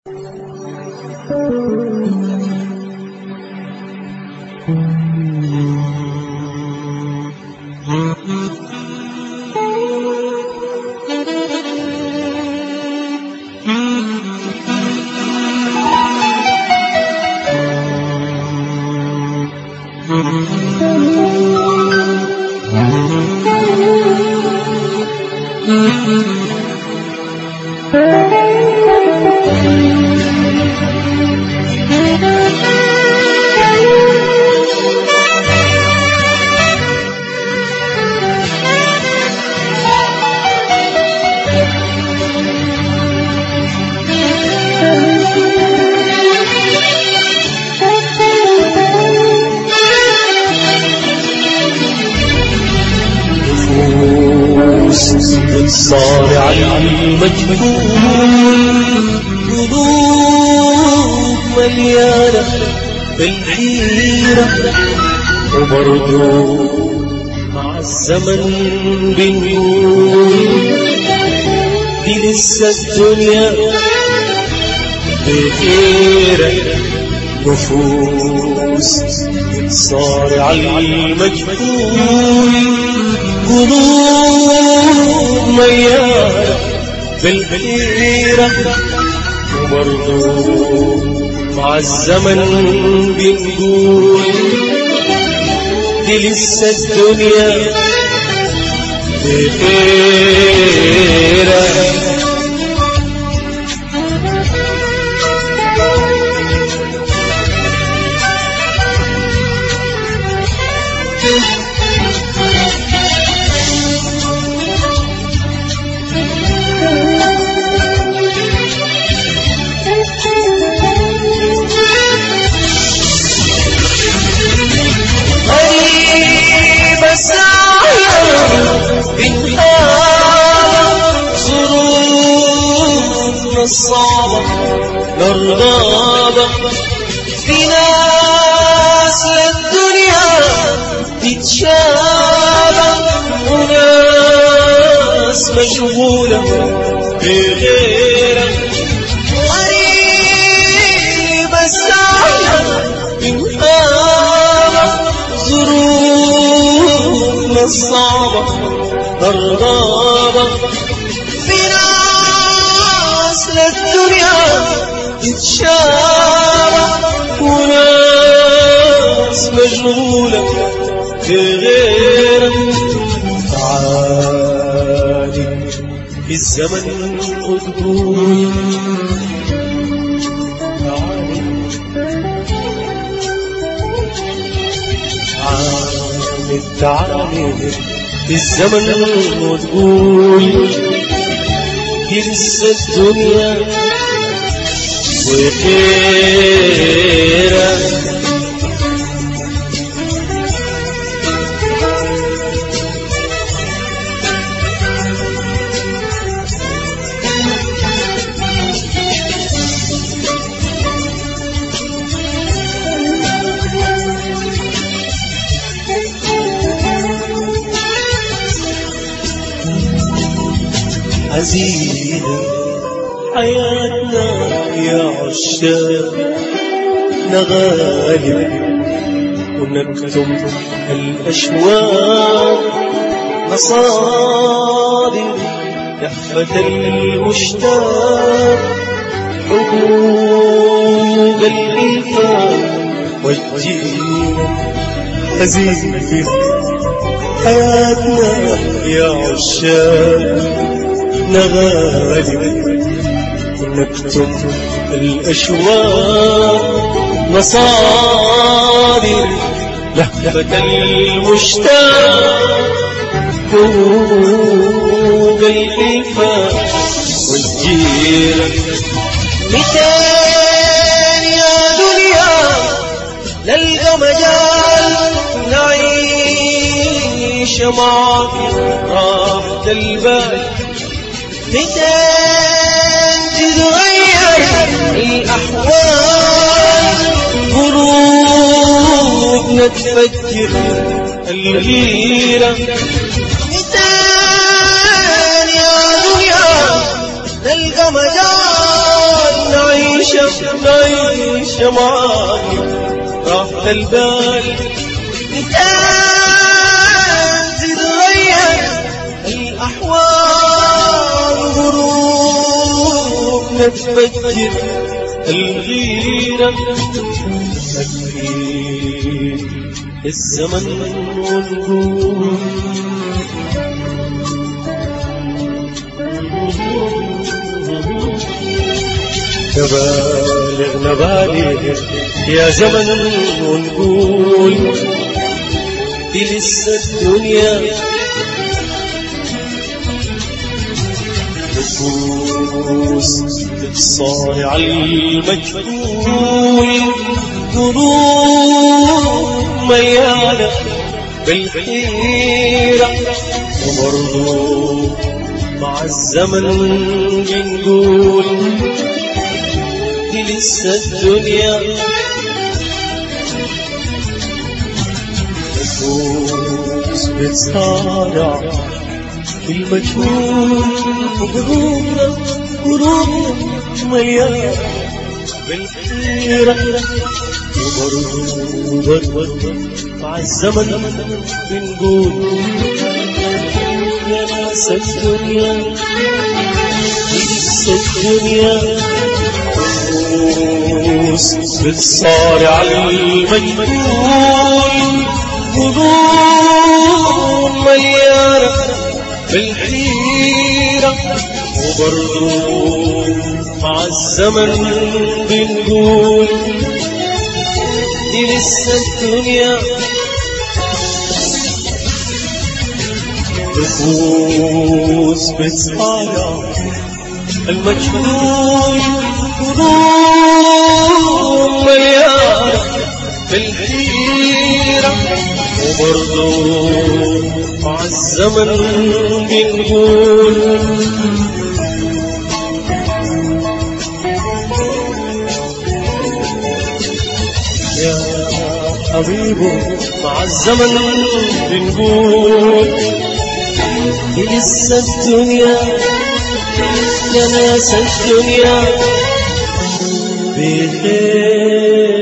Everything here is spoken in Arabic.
صارع المجهول، قلوب مليانة بالحيرة، وبرضو مع الزمن بنقول دي لسه الدنيا بخيرة. نفوس صارع المجهول، قلوب ميارة بالحيرة، وبرضو مع الزمن بنقول دي لسه الدنيا بخيرة. الصعبة للغابة، في ناس للدنيا تتشابه، وناس مشغولة بغيرها. غريبة الساعة من غابة، ظروفنا الصعبة للغابة، في ناس للدنيا تتشابه، وناس مشغولة بغيرها. تعالي في الزمن وتقول، تعالي في الزمن وتقول دي لسه الدنيا بخيرة. عزيزة حياتنا يا عشاق، نغالب ونكتم الأشواق، مصادر لهفة المشتاق، حقوق الإنفاق والجيل. عزيزة حياتنا يا عشاق، نغالب ونكتم الأشواق، مصادر لهفة المشتاق، فوق الإنفاق والجيرة. متين يا دنيا نلقى مجال نعيش معك راحة البال، متين تتغير الأحوال، قلوبنا تفكر الغيرة. متين يا دنيا نلقى مجال نعيش نعيش معاك راحة البال. كانت تتغير الأحوال غروب نتفجر الغيرة أكيد الزمن ونقول نبالغ يا زمن ونقول دي لسه الدنيا نفوس تتصارع المجهول قلوب مليانة بالحيرة وبرضو مع الزمن بنقول دي لسه الدنيا نفوس بتصارع المجهول وقلوبنا مليانة بالحيرة وبرضو مع الزمن بنقول يا ناس الدنيا لسه الدنيا نفوس بتصارع المجهول قلوب مليانة بالحيرة وبرضو مع الزمن بنقول دي لسه الدنيا نفوس بتصارع المجهول قلوب مليانة بالحيرة وبرضو مع الزمن بنقول يا حبيبي مع الزمن بنقول لسه الدنيا يا ناس الدنيا بخير.